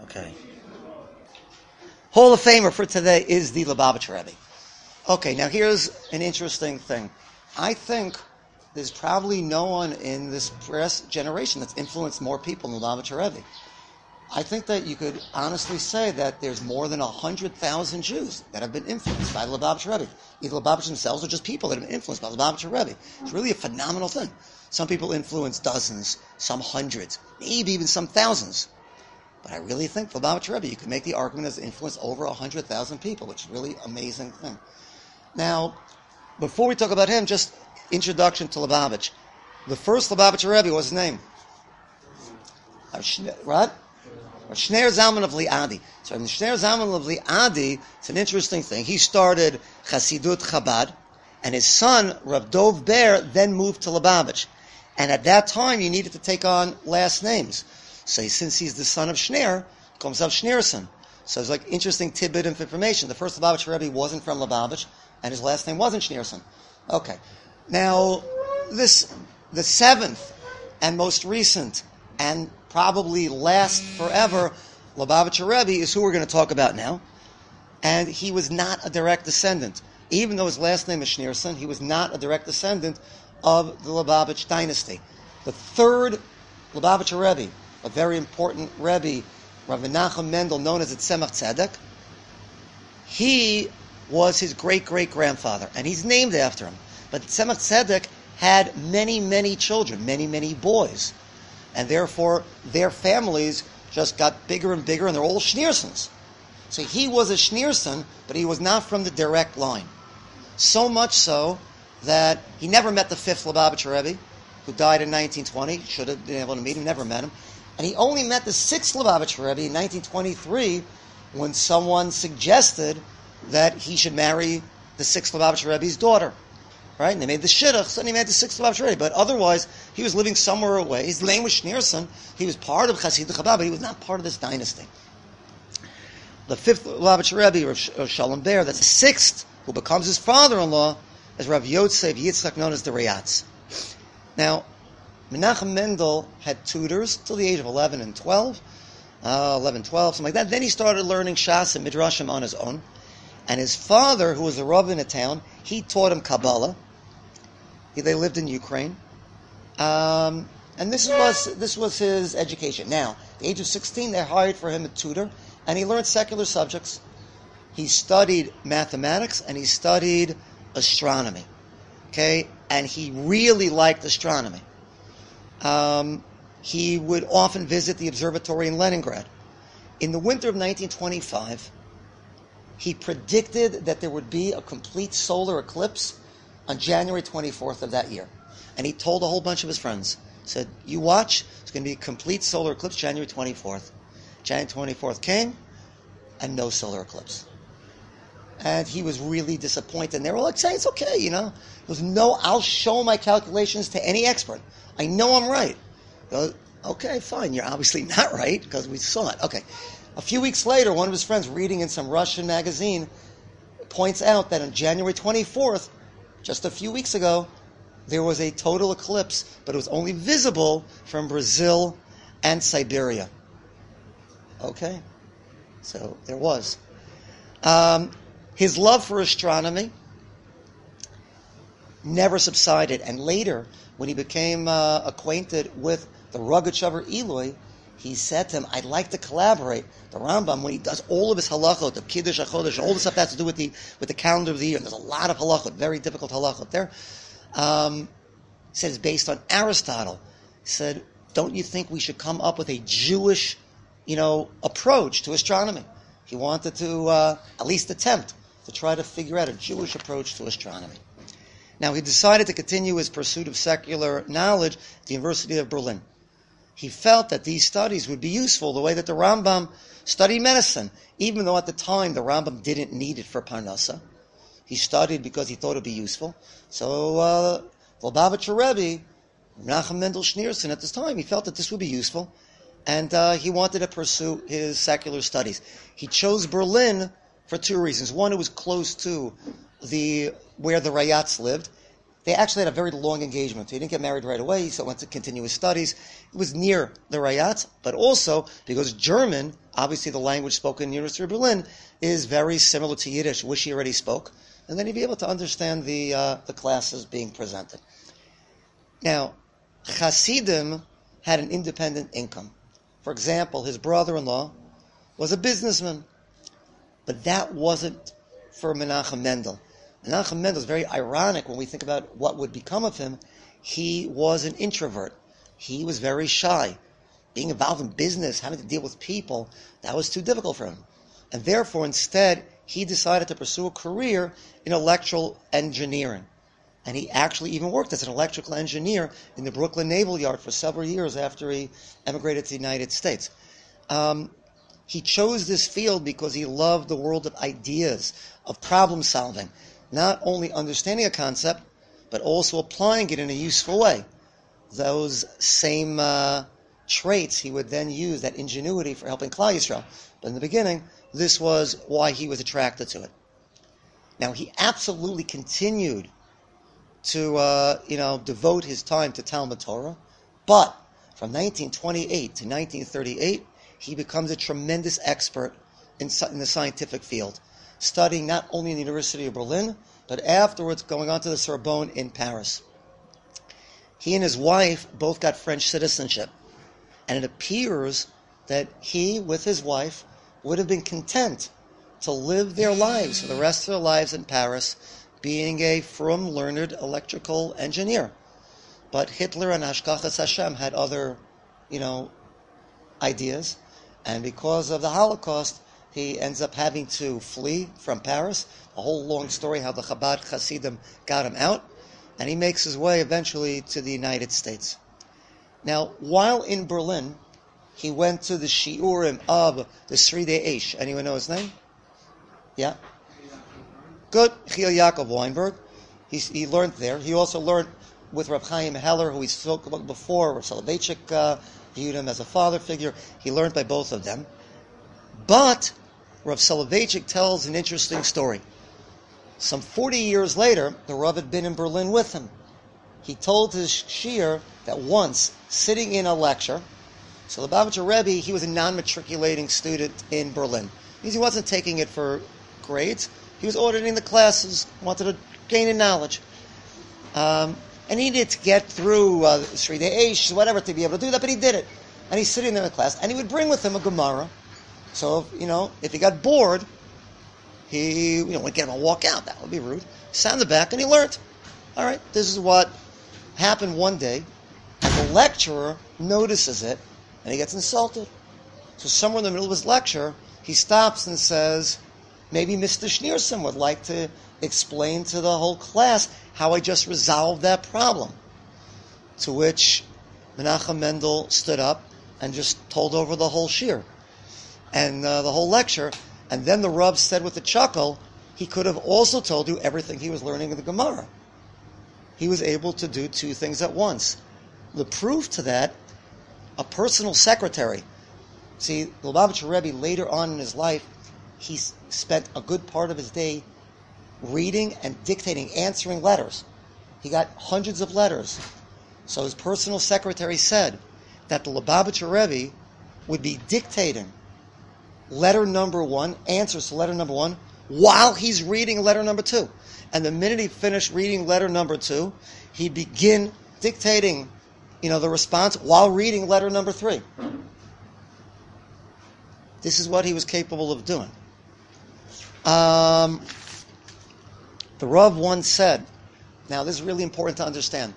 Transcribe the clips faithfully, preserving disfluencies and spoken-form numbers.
Okay. Hall of Famer for today is the Lubavitcher Rebbe. Okay, now here's an interesting thing. I think there's probably no one in this past generation that's influenced more people than Lubavitcher Rebbe. I think that you could honestly say that there's more than one hundred thousand Jews that have been influenced by the Lubavitcher Rebbe. Either Lubavitcher themselves or just people that have been influenced by the Lubavitcher Rebbe. It's really a phenomenal thing. Some people influence dozens, some hundreds, maybe even some thousands. But I really think the Lubavitcher Rebbe, you can make the argument as influenced over one hundred thousand people, which is really an amazing thing. Now, before we talk about him, just introduction to Lubavitch. The first Lubavitcher Rebbe, what's his name? Right? Shneir Zalman of Liadi. So in the Shneir Zalman of Liadi, it's an interesting thing. He started Chasidut Chabad, and his son, Rav Dov Ber, then moved to Lubavitch. And at that time, you needed to take on last names. So since he's the son of Shneir, he calls himself Schneerson. So it's like interesting tidbit of information. The first Lubavitcher Rebbe wasn't from Lubavitch, and his last name wasn't Schneerson. Okay. Now, this, the seventh and most recent and probably last forever Lubavitcher Rebbe is who we're going to talk about now. And he was not a direct descendant. Even though his last name is Schneerson, he was not a direct descendant of the Lubavitch dynasty. The third Lubavitcher Rebbe, a very important Rebbe, Rav Menachem Mendel, known as the Tzemach Tzedek, he was his great-great-grandfather, and he's named after him. But Tzemach Tzedek had many, many children, many, many boys. And therefore, their families just got bigger and bigger, and they're all Schneersons. So he was a Schneerson, but he was not from the direct line. So much so that he never met the fifth Lubavitcher Rebbe, who died in nineteen twenty. Should have been able to meet him, never met him. And he only met the sixth Lubavitcher Rebbe in nineteen twenty-three, when someone suggested that he should marry the sixth Lubavitcher Rebbe's daughter. Right? And they made the shidduch, so he made the sixth Lubavitcher Rebbe. But otherwise, he was living somewhere away. His name was Schneerson. He was part of Chasidut Chabad, but he was not part of this dynasty. The fifth Lubavitcher Rebbe, Rav Shalom Ber, that's the sixth, who becomes his father-in-law, is Rav Yosef Yitzchak, known as the Rayatz. Now, Menachem Mendel had tutors till the age of eleven and twelve, uh, eleven, twelve, something like that. Then he started learning Shas and Midrashim on his own. And his father, who was a Rav in a town, he taught him Kabbalah. He, they lived in Ukraine. Um, and this was this was his education. Now, at the age of sixteen, they hired for him a tutor, and he learned secular subjects. He studied mathematics, and he studied astronomy. Okay? And he really liked astronomy. Um, he would often visit the observatory in Leningrad. In the winter of nineteen twenty-five, he predicted that there would be a complete solar eclipse on January twenty-fourth of that year. And he told a whole bunch of his friends, said, you watch, it's going to be a complete solar eclipse January twenty-fourth. January twenty-fourth came, and no solar eclipse. And he was really disappointed. And they were like saying, it's okay, you know. He goes, no, I'll show my calculations to any expert. I know I'm right. He goes, okay, fine, you're obviously not right, because we saw it. Okay. A few weeks later, one of his friends, reading in some Russian magazine, points out that on January twenty-fourth, just a few weeks ago, there was a total eclipse, but it was only visible from Brazil and Siberia. Okay, so there was. Um, his love for astronomy never subsided, and later, when he became uh, acquainted with the Rogatchover Eloi, he said to him, I'd like to collaborate. The Rambam, when he does all of his halachot, the Kiddush HaChodesh, all the stuff that has to do with the with the calendar of the year, and there's a lot of halachot, very difficult halachot there, um, he said it's based on Aristotle. He said, don't you think we should come up with a Jewish, you know, approach to astronomy? He wanted to uh, at least attempt to try to figure out a Jewish approach to astronomy. Now, he decided to continue his pursuit of secular knowledge at the University of Berlin. He felt that these studies would be useful the way that the Rambam studied medicine, even though at the time the Rambam didn't need it for Parnasa. He studied because he thought it would be useful. So, uh, Lubavitcher Rebbe, Menachem Mendel Schneerson, at this time, he felt that this would be useful, and uh, he wanted to pursue his secular studies. He chose Berlin for two reasons. One, it was close to the where the Rayatz lived. they actually had a very long engagement. He didn't get married right away, so went to continue his studies. It was near the Rayat, but also because German, obviously the language spoken in the University of Berlin, is very similar to Yiddish, which he already spoke. And then he'd be able to understand the uh, the classes being presented. Now, Hasidim had an independent income. For example, his brother-in-law was a businessman, but that wasn't for Menachem Mendel. Menachem Mendel is very ironic when we think about what would become of him. He was an introvert. He was very shy. Being involved in business, having to deal with people, that was too difficult for him. And therefore, instead, he decided to pursue a career in electrical engineering. And he actually even worked as an electrical engineer in the Brooklyn Naval Yard for several years after he emigrated to the United States. Um, he chose this field because he loved the world of ideas, of problem solving. Not only understanding a concept, but also applying it in a useful way. Those same uh, traits he would then use, that ingenuity, for helping Klal Yisrael. But in the beginning, this was why he was attracted to it. Now, he absolutely continued to, uh, you know, devote his time to Talmud Torah, but from nineteen twenty-eight to nineteen thirty-eight, he becomes a tremendous expert in, in the scientific field, studying not only in the University of Berlin, but afterwards going on to the Sorbonne in Paris. He and his wife both got French citizenship, and it appears that he, with his wife, would have been content to live their lives for the rest of their lives in Paris, being a frum, learned electrical engineer. But Hitler and Hashkachas Hashem had other, you know, ideas, and because of the Holocaust, he ends up having to flee from Paris. A whole long story how the Chabad Hasidim got him out, and he makes his way eventually to the United States. Now, while in Berlin, he went to the shiurim of the Sridei Eish. Anyone know his name? Yeah? Good. Chil Yaakov Weinberg. He, he learned there. He also learned with Reb Chaim Heller, who we spoke about before. Reb Soloveitchik uh, viewed him as a father figure. He learned by both of them. But Reb Soloveitchik tells an interesting story. Some forty years later, the Rav had been in Berlin with him. He told his shiur that once, sitting in a lecture, so the Lubavitcher Rebbe, he was a non-matriculating student in Berlin. Means he wasn't taking it for grades. He was auditing the classes, wanted to gain in knowledge. Um, and he needed to get through uh, Sridei Eish, whatever, to be able to do that, but he did it. And he's sitting there in the class, and he would bring with him a Gemara. So, you know, if he got bored, he, you know, would get him and walk out. That would be rude. He sat in the back, and he learned. All right, this is what happened one day, and the lecturer notices it, and he gets insulted. So somewhere in the middle of his lecture, he stops and says, maybe Mister Schneerson would like to explain to the whole class how I just resolved that problem. To which Menachem Mendel stood up and just told over the whole shiur and uh, the whole lecture. And then the Rav said with a chuckle, he could have also told you everything he was learning in the Gemara. He was able to do two things at once. The proof to that, a personal secretary. See, the Lubavitcher Rebbe later on in his life, he spent a good part of his day reading and dictating, answering letters. He got hundreds of letters. So his personal secretary said that the Lubavitcher Rebbe would be dictating letter number one, answers to letter number one, while he's reading letter number two. And the minute he finished reading letter number two, he'd begin dictating, you know, the response while reading letter number three. This is what he was capable of doing. Um, the Rav once said, now this is really important to understand,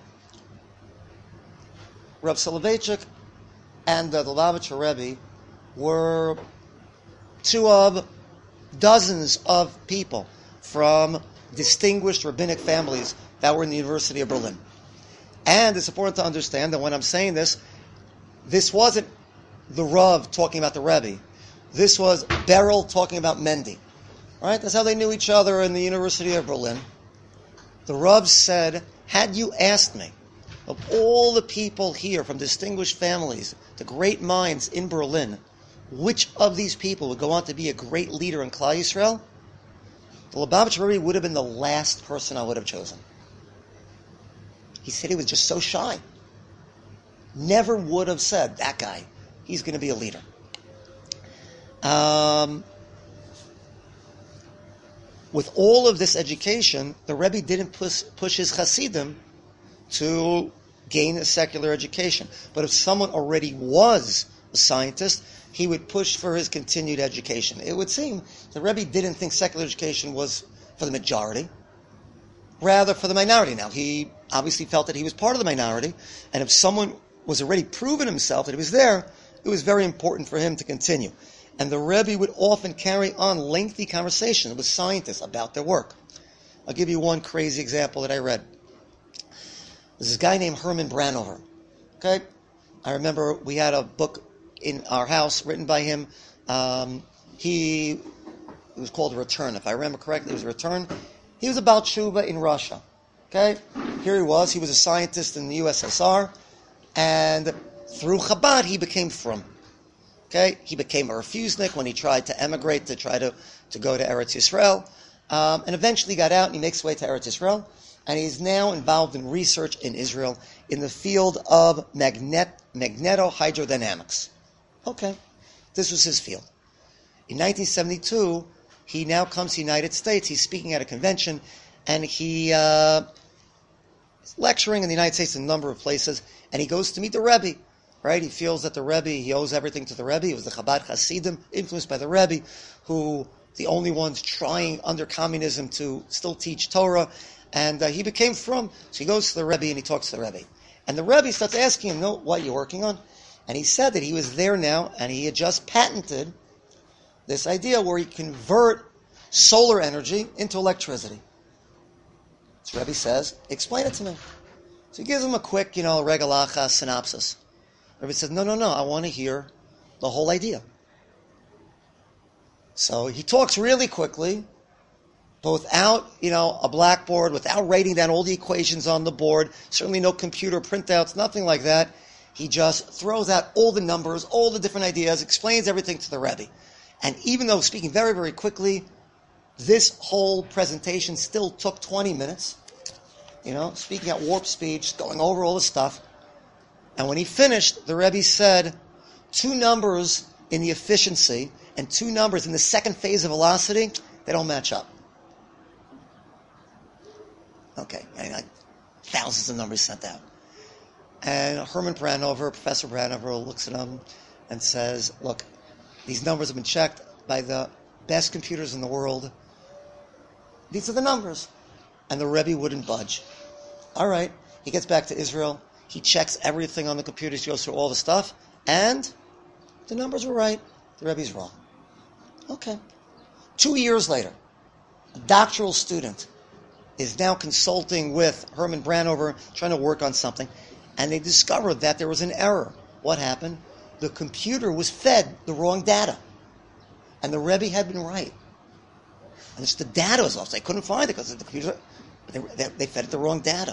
Rav Soloveitchik and uh, the Lubavitcher Rebbe were two of dozens of people from distinguished rabbinic families that were in the University of Berlin. And it's important to understand that when I'm saying this, this wasn't the Rav talking about the Rebbe. This was Beryl talking about Mendy. Right? That's how they knew each other in the University of Berlin. The Rav said, had you asked me, of all the people here from distinguished families, the great minds in Berlin, which of these people would go on to be a great leader in Klal Yisrael, the Lubavitcher Rebbe would have been the last person I would have chosen. He said he was just so shy. Never would have said, that guy, he's going to be a leader. Um, with all of this education, the Rebbe didn't push, push his Hasidim to gain a secular education. But if someone already was a scientist, he would push for his continued education. It would seem the Rebbe didn't think secular education was for the majority, rather for the minority. Now, he obviously felt that he was part of the minority, and if someone was already proven himself that he was there, it was very important for him to continue. And the Rebbe would often carry on lengthy conversations with scientists about their work. I'll give you one crazy example that I read. There's this guy named Herman Branover. Okay? I remember we had a book in our house written by him. Um, he, it was called Return. If I remember correctly, it was Return. He was about Tshuva in Russia. Okay? Here he was. He was a scientist in the U S S R. And through Chabad, he became frum. Okay? He became a refusnik when he tried to emigrate to try to, to go to Eretz Yisrael. Um, and eventually got out and he makes his way to Eretz Yisrael. And he's now involved in research in Israel in the field of magnet, magnetohydrodynamics. Okay. This was his field. In nineteen seventy-two, he now comes to the United States. He's speaking at a convention, and he uh, is lecturing in the United States in a number of places, and he goes to meet the Rebbe. Right? He feels that the Rebbe, he owes everything to the Rebbe. He was the Chabad Hasidim, influenced by the Rebbe, who the only ones trying under communism to still teach Torah. And uh, he became frum. So he goes to the Rebbe and he talks to the Rebbe. And the Rebbe starts asking him, no, what are you working on? And he said that he was there now and he had just patented this idea where he convert solar energy into electricity. So Rebbe says, explain it to me. So he gives him a quick, you know, regalacha synopsis. Rebbe says, no, no, no, I want to hear the whole idea. So he talks really quickly, but without, you know, a blackboard, without writing down all the equations on the board, certainly no computer printouts, nothing like that. He just throws out all the numbers, all the different ideas, explains everything to the Rebbe. And even though speaking very, very quickly, this whole presentation still took twenty minutes, you know, speaking at warp speed, just going over all the stuff. And when he finished, the Rebbe said, two numbers in the efficiency and two numbers in the second phase of velocity, they don't match up. Okay, I mean, like thousands of numbers sent out. And Herman Branover, Professor Branover, looks at him and says, look, these numbers have been checked by the best computers in the world. These are the numbers. And the Rebbe wouldn't budge. All right, he gets back to Israel. He checks everything on the computers, he goes through all the stuff, and the numbers were right. The Rebbe's wrong. Okay. Two years later, a doctoral student is now consulting with Herman Branover, trying to work on something, and they discovered that there was an error. What happened? The computer was fed the wrong data, and the Rebbe had been right. And it's the data was off. They couldn't find it because the computer, they, they, they fed it the wrong data.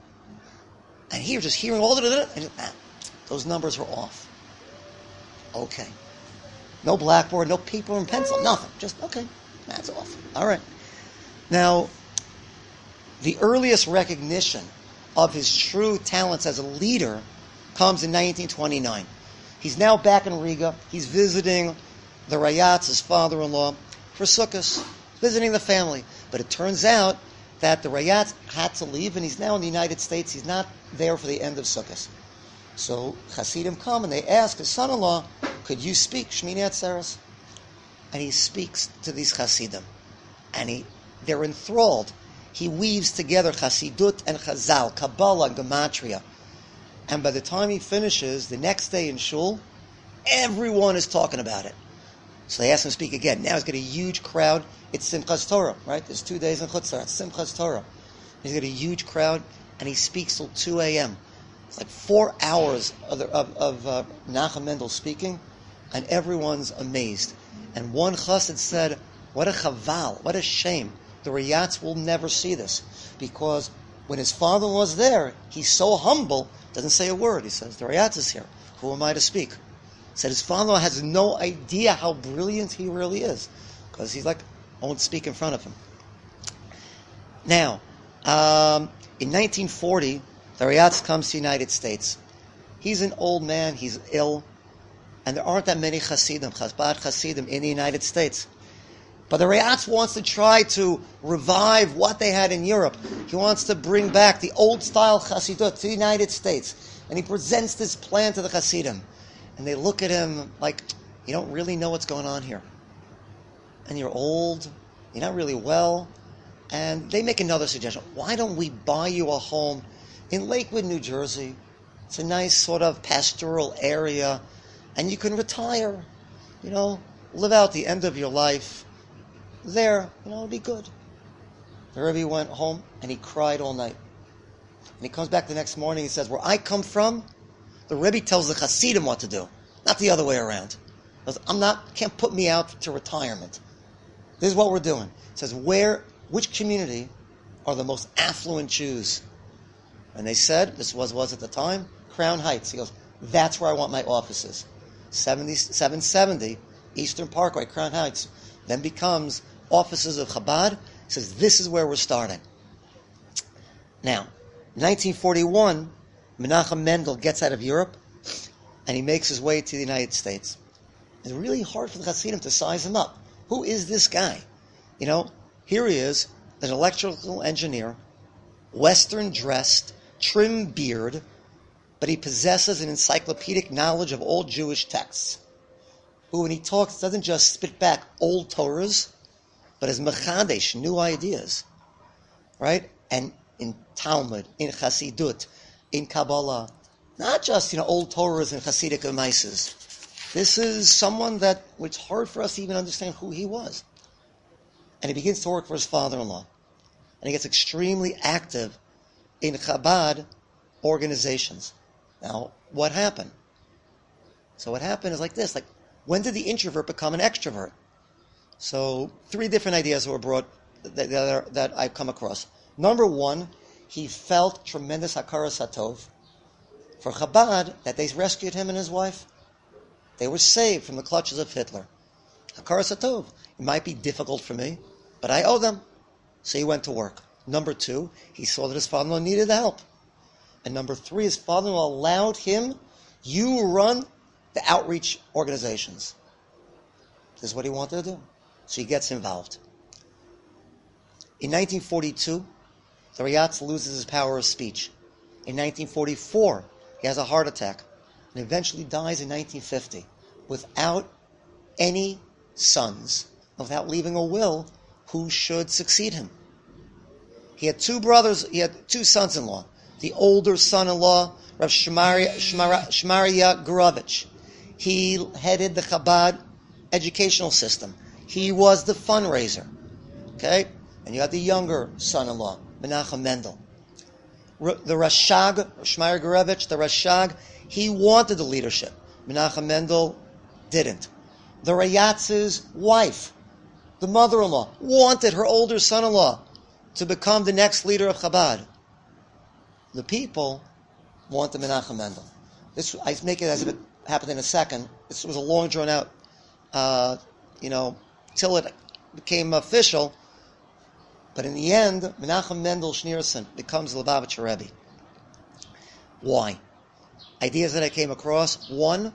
And he was just hearing all the, and ah, those numbers were off. Okay. No blackboard, no paper and pencil, nothing. Just, okay, that's off. All right. Now, the earliest recognition of his true talents as a leader comes in nineteen twenty-nine. He's now back in Riga. He's visiting the Rayatz, his father-in-law, for Sukkot, visiting the family. But it turns out that the Rayatz had to leave, and he's now in the United States. He's not there for the end of Sukkot. So Hasidim come, and they ask his son-in-law, could you speak Shmini Atzeres? And he speaks to these Hasidim. And he, they're enthralled. He weaves together Hasidut and Chazal, Kabbalah and Gematria. And by the time he finishes, the next day in Shul, everyone is talking about it. So they ask him to speak again. Now he's got a huge crowd. It's Simchas Torah, right? There's two days in Chutzlar. It's Simchas Torah. He's got a huge crowd, and he speaks till two a.m. It's like four hours of, the, of, of uh, Nachum Mendel speaking, and everyone's amazed. And one chassid said, what a chaval, what a shame. The Rayatz will never see this. Because when his father was there, he's so humble, doesn't say a word. He says, the Rayatz is here. Who am I to speak? He said his father has no idea how brilliant he really is. Because he's like, I won't speak in front of him. Now, um, in nineteen forty, The Rayatz comes to the United States. He's an old man, he's ill, and there aren't that many Hasidim, Chasbad Hasidim in the United States. But the Rayatz wants to try to revive what they had in Europe. He wants to bring back the old-style Hasidut to the United States. And he presents this plan to the Hasidim. And they look at him like, you don't really know what's going on here. And you're old, you're not really well. And they make another suggestion. Why don't we buy you a home in Lakewood, New Jersey? It's a nice sort of pastoral area. And you can retire, you know, live out the end of your life there, you know, it'd be good. The Rebbe went home and he cried all night. And he comes back the next morning and says, where I come from, the Rebbe tells the Hasidim what to do, not the other way around. He goes, I'm not, can't put me out to retirement. This is what we're doing. He says, where, which community are the most affluent Jews? And they said, this was, was at the time, Crown Heights. He goes, that's where I want my offices. seven seventy Eastern Parkway, Crown Heights. Then becomes offices of Chabad. He says, this is where we're starting. Now, in nineteen forty-one, Menachem Mendel gets out of Europe, and he makes his way to the United States. It's really hard for the Hasidim to size him up. Who is this guy? You know, here he is, an electrical engineer, Western dressed, trim beard, but he possesses an encyclopedic knowledge of all Jewish texts. Who, when he talks, doesn't just spit back old Torahs, but is mechadesh, new ideas, right? And in Talmud, in Chassidut, in Kabbalah, not just, you know, old Torahs and Hasidic Maises. This is someone that it's hard for us to even understand who he was. And he begins to work for his father-in-law, and he gets extremely active in Chabad organizations. Now, what happened? So what happened is like this, like, when did the introvert become an extrovert? So, three different ideas were brought that, that, are, that I've come across. Number one, he felt tremendous hakaras hatov for Chabad that they rescued him and his wife. They were saved from the clutches of Hitler. Hakaras hatov. It might be difficult for me, but I owe them. So he went to work. Number two, he saw that his father-in-law needed help. And number three, his father-in-law allowed him, you run the outreach organizations. This is what he wanted to do. So he gets involved. In nineteen forty-two, the Rayatz loses his power of speech. In nineteen forty-four, he has a heart attack and eventually dies in nineteen fifty without any sons, without leaving a will who should succeed him. He had two brothers, he had two sons-in-law. The older son-in-law, Rav Shmaria, Shmara, Shmaria Gurovich. He headed the Chabad educational system. He was the fundraiser. Okay? And you had the younger son-in-law, Menachem Mendel. R- the Rashag, Shmaria Gurovich, the Rashag, he wanted the leadership. Menachem Mendel didn't. The Rayatz's wife, the mother-in-law, wanted her older son-in-law to become the next leader of Chabad. The people wanted Menachem Mendel. This, I make it as if it happened in a second. This was a long drawn out, uh, you know, till it became official. But in the end, Menachem Mendel Schneerson becomes the Lubavitcher Rebbe. Why? Ideas that I came across. One,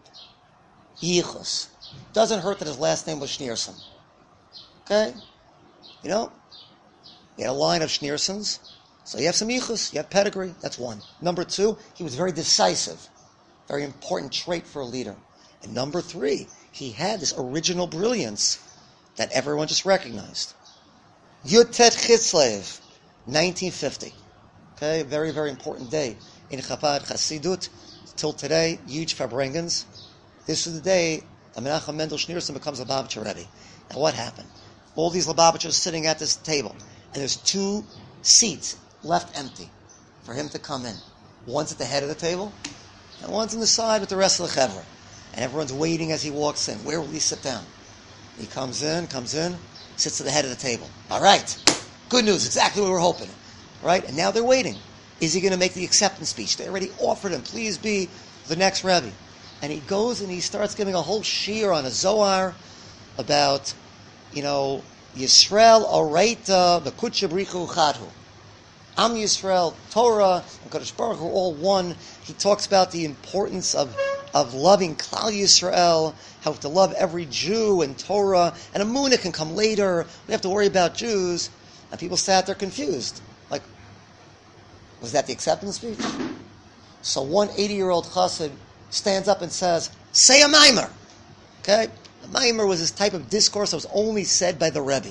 Yichus. Doesn't hurt that his last name was Schneerson. Okay? You know, he had a line of Schneersons. So you have some yichus, you have pedigree, that's one. Number two, he was very decisive. Very important trait for a leader. And number three, he had this original brilliance that everyone just recognized. Yutet Chitzlev, nineteen fifty. Okay, very, very important day in Chabad Chassidut. Till today, huge Farbrengens. This is the day that Menachem Mendel Schneerson becomes a Lubavitcher Rebbe. Now what happened? All these Lubavitchers sitting at this table, and there's two seats left empty for him to come in. One's at the head of the table, and one's on the side with the rest of the chevra. And everyone's waiting as he walks in. Where will he sit down? He comes in, comes in, sits at the head of the table. All right, good news, exactly what we're hoping. Right? And now they're waiting. Is he going to make the acceptance speech? They already offered him, please be the next Rebbe. And he goes and he starts giving a whole shiur on a Zohar about, you know, Yisrael Oraita the Kutcha Brichu Chadhu. Am Yisrael, Torah, and Kodesh Baruch Hu, all one. He talks about the importance of, of loving Klal Yisrael, how to love every Jew and Torah, and Amunah can come later. We have to worry about Jews. And people sat there confused. Like, was that the acceptance speech? So one eighty-year-old chassid stands up and says, say a mimer. Okay? A mimer was this type of discourse that was only said by the Rebbe.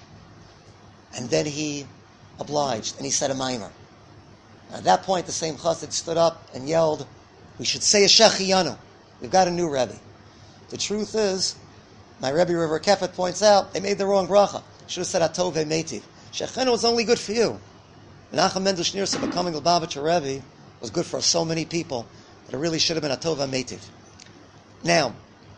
And then he obliged, and he said a mimer. At that point, the same chassid stood up and yelled, we should say a Shechiyanu. We've got a new Rebbe. The truth is, my Rebbe River Kefet points out, they made the wrong bracha. Should have said Atov Metiv. Shechiyanu was only good for you. Menachem Mendel Schneerson becoming Lubavitcher Rebbe was good for so many people that it really should have been Atov Metiv. Now,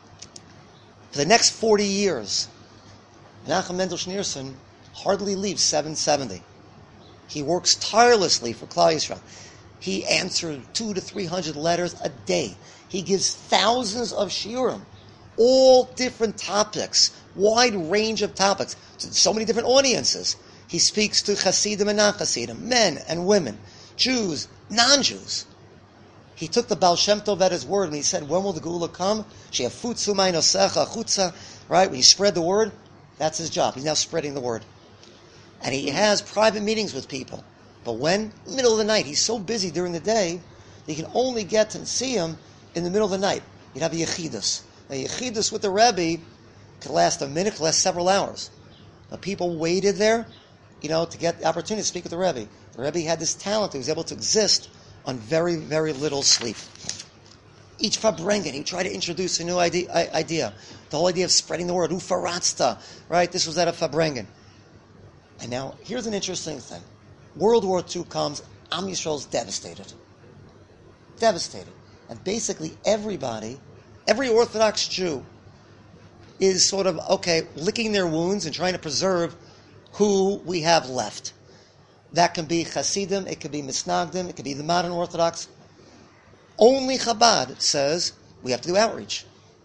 for the next forty years, Menachem Mendel Schneerson hardly leaves seven seventy. He works tirelessly for Klal Yisrael. He answers two to three hundred letters a day. He gives thousands of shiurim, all different topics, wide range of topics, to so many different audiences. He speaks to Hasidim and non-Hasidim, men and women, Jews, non-Jews. He took the Baal Shem Tov at his word and he said, when will the Geula come? She'afutzu ma'inosecha chutza, right? When you spread the word, that's his job. He's now spreading the word. And he has private meetings with people. But when? Middle of the night. He's so busy during the day that you can only get to see him in the middle of the night. You'd have a yechidus. Now, yechidus with the Rebbe could last a minute, could last several hours. But people waited there, you know, to get the opportunity to speak with the Rebbe. The Rebbe had this talent. He was able to exist on very, very little sleep. Each Fabrengen, he tried to introduce a new idea, idea. The whole idea of spreading the word. Ufaratzta, right? This was at a Fabrengen. And now, here's an interesting thing. World War Two comes, Am Yisrael's devastated. Devastated. And basically everybody, every Orthodox Jew is sort of, okay, licking their wounds and trying to preserve who we have left. That can be Hasidim, it could be Misnagdim, it could be the modern Orthodox. Only Chabad says we have to do outreach.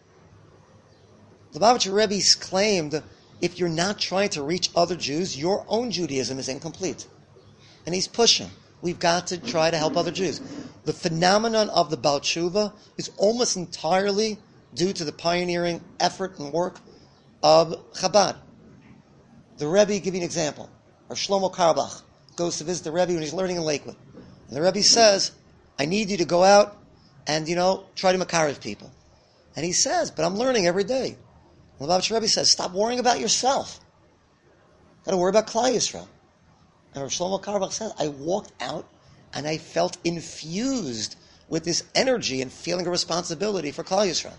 The Lubavitcher Rebbe claimed, if you're not trying to reach other Jews, your own Judaism is incomplete. And he's pushing. We've got to try to help other Jews. The phenomenon of the Baal Tshuva is almost entirely due to the pioneering effort and work of Chabad. The Rebbe, give you an example. Or Shlomo Karbach goes to visit the Rebbe when he's learning in Lakewood. And the Rebbe says, I need you to go out and, you know, try to makarev people. And he says, but I'm learning every day. And the Lubavitcher Rebbe says, stop worrying about yourself. Got to worry about Klal Yisrael. And Rav Shlomo Karbach says, I walked out and I felt infused with this energy and feeling a responsibility for Klal Yisrael.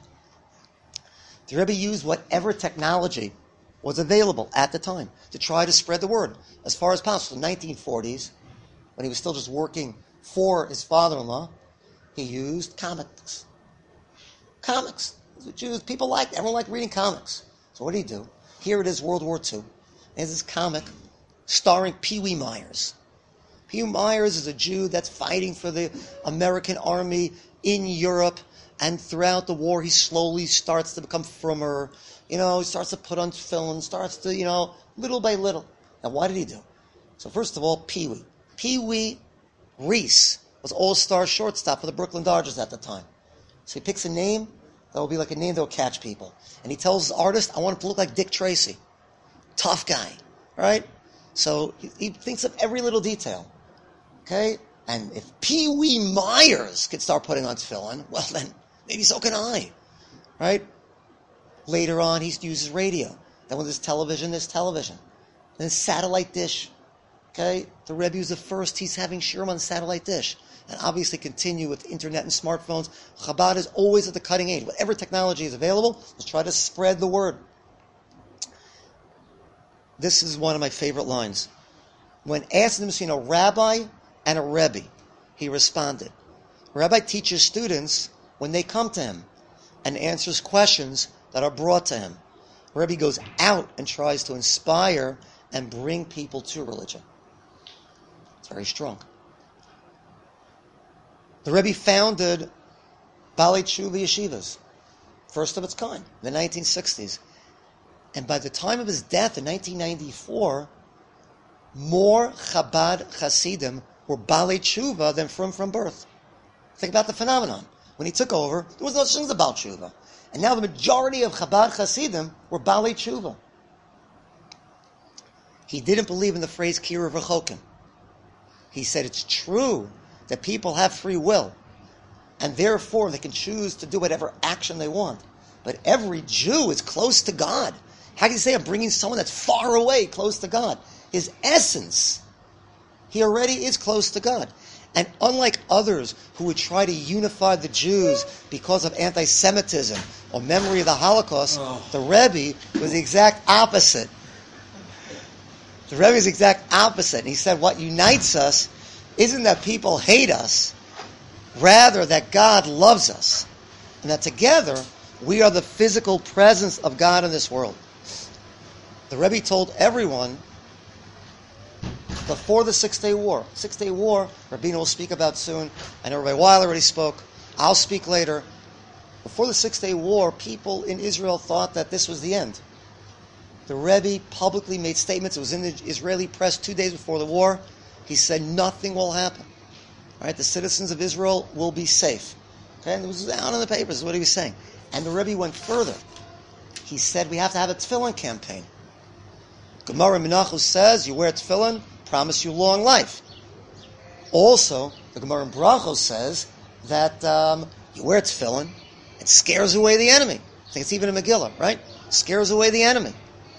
The Rebbe used whatever technology was available at the time to try to spread the word as far as possible. In the nineteen forties, when he was still just working for his father-in-law, he used comics. Comics. The Jews, people liked, everyone liked reading comics. So what did he do? Here it is, World War Two. There's this comic starring Pee Wee Myers. Pee Wee Myers is a Jew that's fighting for the American army in Europe, and throughout the war he slowly starts to become frummer. You know, he starts to put on film, starts to, you know, little by little. Now, why did he do? So first of all, Pee Wee. Pee Wee Reese was all-star shortstop for the Brooklyn Dodgers at the time. So he picks a name that will be like a name that will catch people. And he tells his artist, I want him to look like Dick Tracy. Tough guy, right? So he, he thinks of every little detail. Okay? And if Pee Wee Myers could start putting on tefillin, well then, maybe so can I. Right? Later on, he uses radio. Then when there's television, there's television. Then satellite dish. Okay? The Rebbe was the first. He's having shiurim on satellite dish. And obviously continue with internet and smartphones. Chabad is always at the cutting edge. Whatever technology is available, let's try to spread the word. This is one of my favorite lines. When asked him between a rabbi and a rebbe, he responded. A rabbi teaches students when they come to him and answers questions that are brought to him. A rebbe goes out and tries to inspire and bring people to religion. It's very strong. The Rebbe founded Balei Tshuva Yeshivas, first of its kind, in the nineteen sixties. And by the time of his death in nineteen ninety-four, more Chabad Hasidim were Balei Tshuva than from from birth. Think about the phenomenon. When he took over, there was no such thing as a Baal Tshuva. And now the majority of Chabad Hasidim were Balei Tshuva. He didn't believe in the phrase Kiruv Rechokim. He said it's true that people have free will, and therefore they can choose to do whatever action they want. But every Jew is close to God. How can you say I'm bringing someone that's far away close to God? His essence, he already is close to God. And unlike others who would try to unify the Jews because of anti-Semitism or memory of the Holocaust, oh. the Rebbe was the exact opposite. The Rebbe is the exact opposite. And he said what unites us isn't that people hate us, rather that God loves us. And that together we are the physical presence of God in this world. The Rebbe told everyone before the Six-Day War. Six-Day War, Rabbeinu will speak about soon. I know Rabbi Weil already spoke. I'll speak later. Before the Six-Day War, people in Israel thought that this was the end. The Rebbe publicly made statements. It was in the Israeli press two days before the war. He said nothing will happen. All right, the citizens of Israel will be safe. Okay, and it was out in the papers, is what he was saying. And the Rebbe went further. He said we have to have a tefillin campaign. Gemara Menachos says you wear tefillin, promise you long life. Also, the Gemara in Brachos says that um, you wear tefillin, it scares away the enemy. I think it's even in Megillah, right? Scares away the enemy.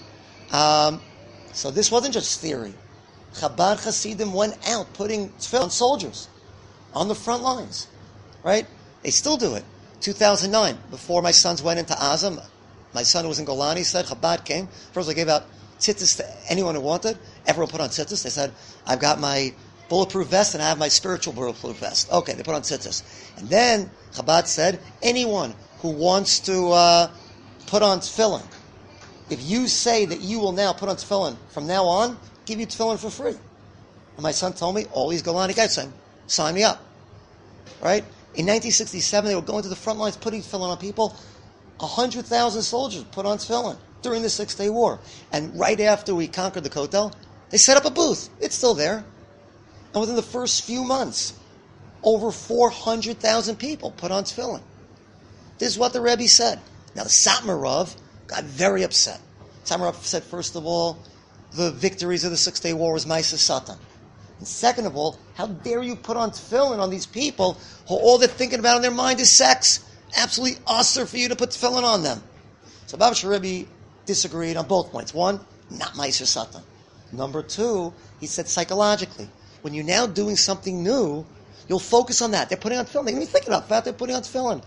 Um, so this wasn't just theory. Chabad Hasidim went out putting tefillin on soldiers on the front lines, right? They still do it. two thousand nine, before my sons went into Azam, my son who was in Golani said Chabad came. First, I gave out tzitzis to anyone who wanted. Everyone put on tzitzis. They said, I've got my bulletproof vest and I have my spiritual bulletproof vest. Okay, they put on tzitzis. And then Chabad said, anyone who wants to uh, put on tefillin, if you say that you will now put on tefillin from now on, give you tefillin for free. And my son told me, all these Golani guys saying, sign me up. Right? In nineteen sixty-seven, they were going to the front lines putting tefillin on people. one hundred thousand soldiers put on tefillin during the Six-Day War. And right after we conquered the Kotel, they set up a booth. It's still there. And within the first few months, over four hundred thousand people put on tefillin. This is what the Rebbe said. Now the Satmar Rav got very upset. Satmar Rav said, first of all, the victories of the Six-Day War was Ma'aseh Satan. And second of all, how dare you put on tefillin on these people who all they're thinking about in their mind is sex? Absolutely usher for you to put tefillin on them. So Babach Rebbe disagreed on both points. One, not Ma'aseh Satan. Number two, he said psychologically, when you're now doing something new, you'll focus on that. They're putting on tefillin. They're going to be thinking about that. They're putting on tefillin.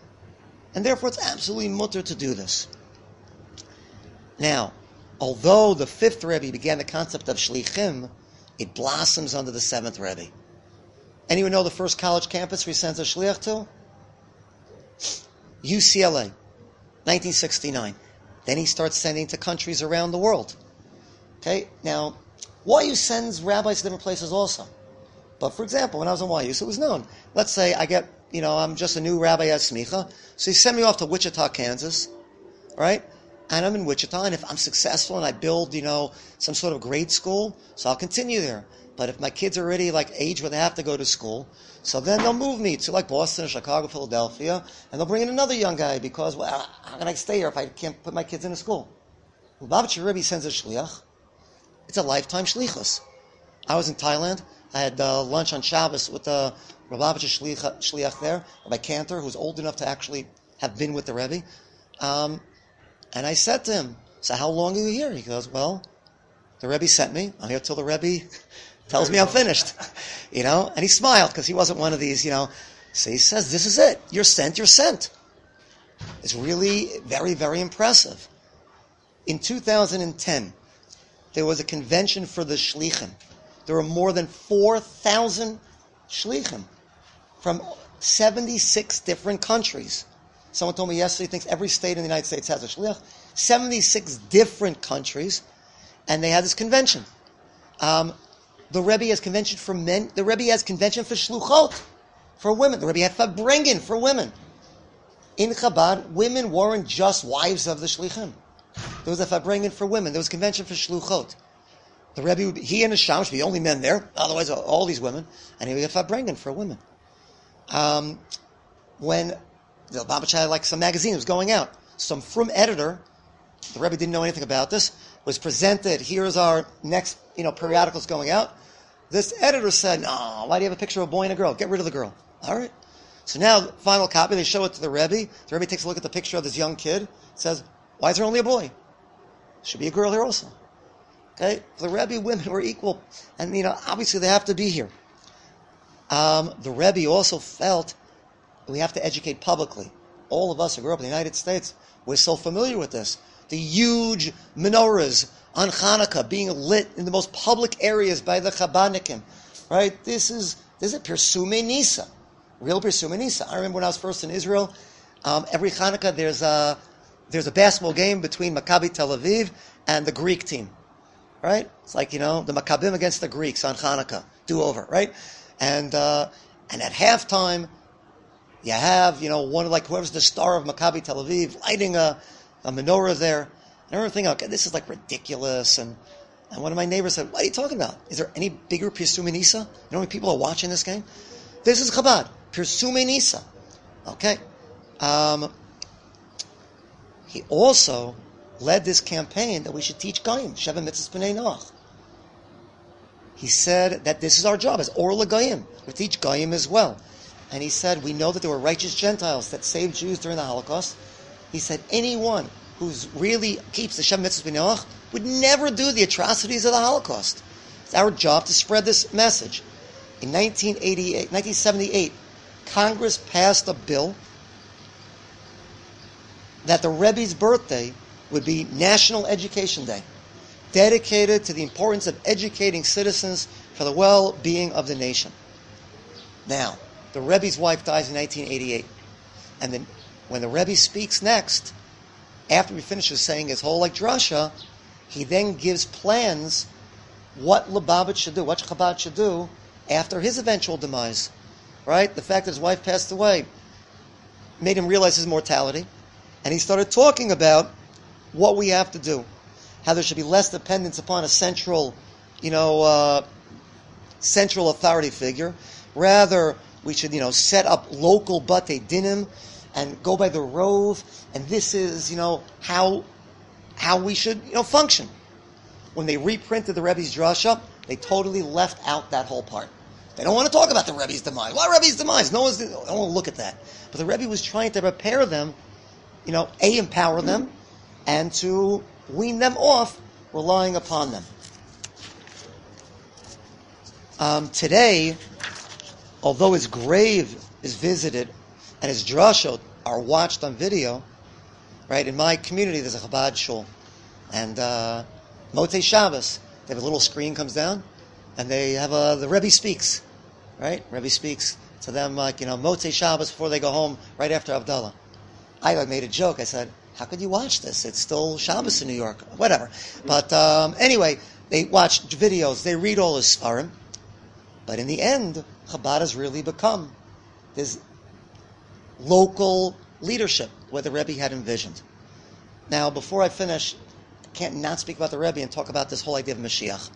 And therefore it's absolutely mutter to do this. Now, although the fifth Rebbe began the concept of shlichim, it blossoms under the seventh Rebbe. Anyone know the first college campus where he sends a shliach to? U C L A, nineteen sixty-nine. Then he starts sending to countries around the world. Okay, now, Y U sends rabbis to different places also. But for example, when I was in Y U, so it was known. Let's say I get, you know, I'm just a new rabbi at Smicha, so he sent me off to Wichita, Kansas, right? And I'm in Wichita, and if I'm successful and I build, you know, some sort of grade school, so I'll continue there. But if my kids are already like age where they have to go to school, so then they'll move me to like Boston, Chicago, Philadelphia, and they'll bring in another young guy because, well, how can I stay here if I can't put my kids in a school? Well, Babach Rebbe sends a shliach. It's a lifetime shlichus. I was in Thailand. I had uh, lunch on Shabbos with the uh, Babach shliach, shliach there, Rabbi Cantor, who's old enough to actually have been with the Rebbe. Um, and I said to him, so how long are you here? He goes, well, the Rebbe sent me. I'm here till the Rebbe tells me I'm finished. You know, and he smiled because he wasn't one of these, you know. So he says, this is it. You're sent, you're sent. It's really very, very impressive. In two thousand ten, there was a convention for the shlichim. There were more than four thousand shlichim from seventy-six different countries. Someone told me yesterday he thinks every state in the United States has a shliach. seventy-six different countries, and they had this convention. Um, the Rebbe has convention for men. The Rebbe has convention for shluchot, for women. The Rebbe had fabrengen for women. In Chabad, women weren't just wives of the shlichim. There was a fabrengen for women. There was a convention for shluchot. The Rebbe, would be, he and his sham should be the only men there, otherwise all these women, and he would get farbrengen for women. Um, when the Lubavitch had like some magazine was going out, some frum editor, the Rebbe didn't know anything about this, was presented, here's our next, you know, periodicals going out. This editor said, no, why do you have a picture of a boy and a girl? Get rid of the girl. All right. So now, final copy, they show it to the Rebbe. The Rebbe takes a look at the picture of this young kid, says, why is there only a boy? Should be a girl here also. Okay? For the Rebbe, women were equal. And, you know, obviously they have to be here. Um, the Rebbe also felt we have to educate publicly. All of us who grew up in the United States, we're so familiar with this. The huge menorahs on Hanukkah being lit in the most public areas by the Chabadnikim. Right? This is, this is a Pirsume Nisa. Real Pirsume Nisa. I remember when I was first in Israel, um, every Hanukkah there's a, there's a basketball game between Maccabi Tel Aviv and the Greek team. Right? It's like, you know, the Maccabim against the Greeks on Hanukkah. Do over, right? And uh, and at halftime, you have, you know, one of like whoever's the star of Maccabi Tel Aviv lighting a, a menorah there. And I remember thinking, okay, this is like ridiculous. And and one of my neighbors said, what are you talking about? Is there any bigger Pirsume Nisa? You know how many people are watching this game? This is Chabad. Pirsume Nisa. Okay. Um, he also led this campaign that we should teach Goyim, Sheva Mitzvahs B'nai Noach. He said that this is our job as Or L'Goyim. We teach Goyim as well. And he said, we know that there were righteous Gentiles that saved Jews during the Holocaust. He said, anyone who's really keeps the Sheva Mitzvahs B'nai Noach would never do the atrocities of the Holocaust. It's our job to spread this message. In nineteen eighty-eight, nineteen seventy-eight, Congress passed a bill that the Rebbe's birthday would be National Education Day, dedicated to the importance of educating citizens for the well-being of the nation. Now, the Rebbe's wife dies in nineteen eighty-eight, and then when the Rebbe speaks next, after he finishes saying his whole like drasha, he then gives plans what Lubavitch should do, what Chabad should do after his eventual demise. Right? The fact that his wife passed away made him realize his mortality, and he started talking about what we have to do, how there should be less dependence upon a central, you know, uh, central authority figure. Rather, we should, you know, set up local batei dinim and go by the rove. And this is, you know, how how we should, you know, function. When they reprinted the Rebbe's drasha, they totally left out that whole part. They don't want to talk about the Rebbe's demise. What Rebbe's demise? No one's. I don't want to look at that. But the Rebbe was trying to prepare them, you know, a empower them, and to wean them off relying upon them. Um, today, although his grave is visited and his drashot are watched on video, right? In my community, there's a Chabad shul, and uh, Motzei Shabbos, they have a little screen comes down, and they have a the Rebbe speaks, right? Rebbe speaks to them like, you know, Motzei Shabbos before they go home, right after Havdalah. I made a joke. I said, how could you watch this? It's still Shabbos in New York. Whatever. But um, anyway, they watch videos. They read all his Sfarim. But in the end, Chabad has really become this local leadership where the Rebbe had envisioned. Now, before I finish, I can't not speak about the Rebbe and talk about this whole idea of Mashiach.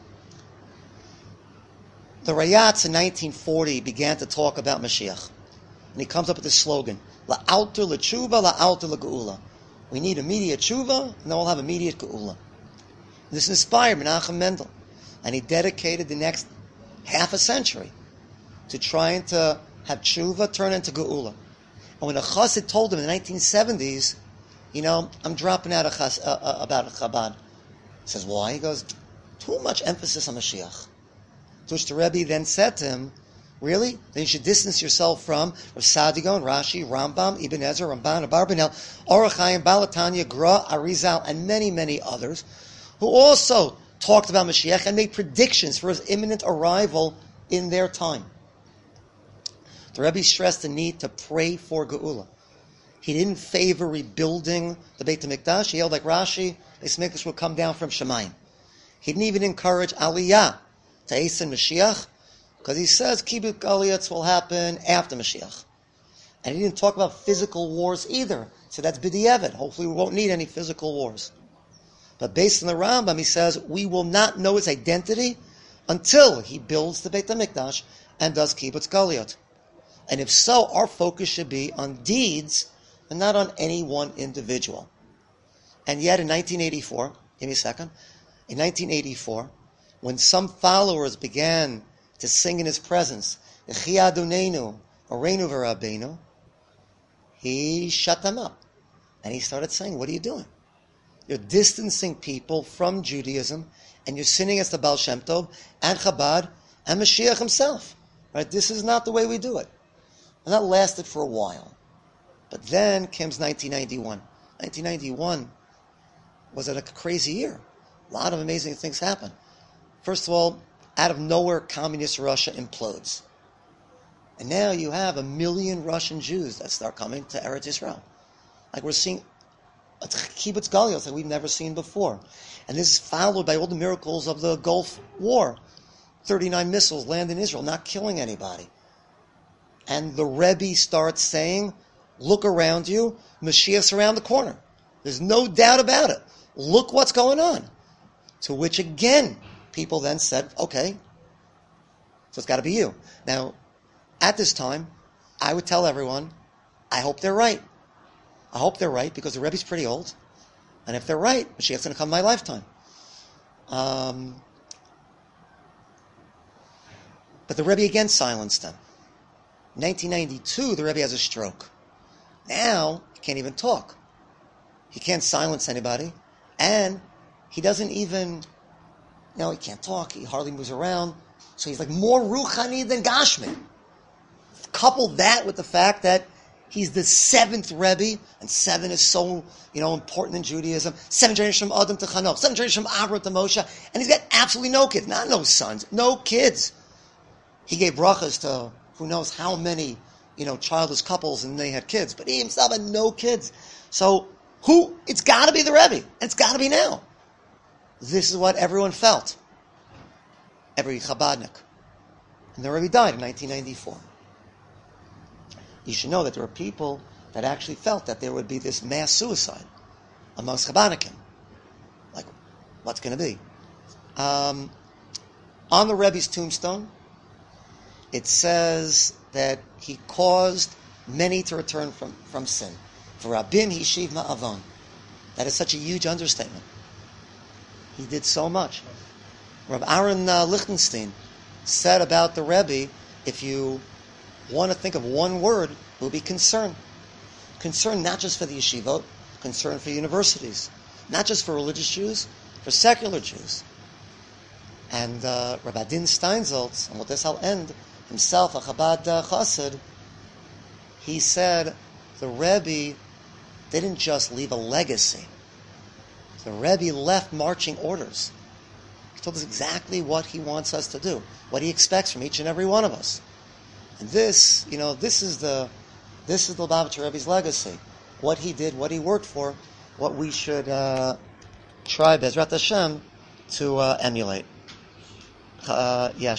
The Rayatz in nineteen forty began to talk about Mashiach. And he comes up with this slogan, La'alter l'tshuva, la'alter l'geula. We need immediate tshuva, and then we'll have immediate geula. This inspired Menachem Mendel, and he dedicated the next half a century to trying to have tshuva turn into geula. And when a chassid told him in the nineteen seventies, you know, I'm dropping out of chas, uh, uh, about Chabad, he says, why? He goes, too much emphasis on Mashiach. To which the Rebbe then said to him, really? Then you should distance yourself from Rav Sadigon, Rashi, Rambam, Ibn Ezra, Ramban, Abarbanel, Orach Chaim, Balatanya, Gra, Arizal, and many, many others, who also talked about Mashiach and made predictions for his imminent arrival in their time. The Rebbe stressed the need to pray for Geula. He didn't favor rebuilding the Beit HaMikdash. He held like Rashi, Beit HaMikdash will come down from Shemayim. He didn't even encourage Aliyah to hasten Mashiach, because he says Kibbutz Galuyot will happen after Mashiach. And he didn't talk about physical wars either. So that's B'di'evet. Hopefully we won't need any physical wars. But based on the Rambam, he says, we will not know his identity until he builds the Beit HaMikdash and does Kibbutz Galiot. And if so, our focus should be on deeds and not on any one individual. And yet in nineteen eighty-four, give me a second, in nineteen eighty-four, when some followers began to sing in his presence, Echi Adonenu, Oreinu V'Rabbeinu, he shut them up. And he started saying, what are you doing? You're distancing people from Judaism, and you're sinning against the Baal Shem Tov, and Chabad, and Mashiach himself. Right? This is not the way we do it. And that lasted for a while. But then comes nineteen ninety-one. nineteen ninety-one was a crazy year. A lot of amazing things happened. First of all, out of nowhere, communist Russia implodes. And now you have a million Russian Jews that start coming to Eretz Yisrael. Like we're seeing a Kibbutz Galiot that we've never seen before. And this is followed by all the miracles of the Gulf War. thirty-nine missiles land in Israel, not killing anybody. And the Rebbe starts saying, look around you, Mashiach's around the corner. There's no doubt about it. Look what's going on. To which again, people then said, okay, so it's got to be you. Now, at this time, I would tell everyone, I hope they're right. I hope they're right because the Rebbe's pretty old. And if they're right, Mashiach's going to come in my lifetime. Um, but the Rebbe again silenced them. In nineteen ninety-two, the Rebbe has a stroke. Now, he can't even talk. He can't silence anybody. And he doesn't even, you know, he can't talk. He hardly moves around. So he's like more Ruchani than Gashmi. Couple that with the fact that he's the seventh Rebbe, and seven is so, you know, important in Judaism. Seven generations from Adam to Chanoch, seven generations from Abraham to Moshe, and he's got absolutely no kids. Not no sons, no kids. He gave brachas to who knows how many, you know, childless couples, and they had kids, but he himself had no kids. So who? It's got to be the Rebbe. It's got to be now. This is what everyone felt. Every Chabadnik. And the Rebbe died in nineteen ninety-four. You should know that there were people that actually felt that there would be this mass suicide amongst Chabadnikim. Like, what's going to be? Um, on the Rebbe's tombstone, it says that he caused many to return from, from sin. For Rabim Hishiv Ma'avon. That is such a huge understatement. He did so much. Rabbi Aaron uh, Lichtenstein said about the Rebbe, if you want to think of one word, it will be concern. Concern not just for the yeshivot, concern for universities. Not just for religious Jews, for secular Jews. And uh, Rabbi Din Steinsaltz, and with this I'll end, himself a Chabad uh, Chassid, he said the Rebbe didn't just leave a legacy. The Rebbe left marching orders. He told us exactly what he wants us to do, what he expects from each and every one of us. And this, you know, this is the this is the Lubavitcher Rebbe's legacy. What he did, what he worked for, what we should uh, try, Bezrat Hashem, to uh, emulate. Uh, yeah.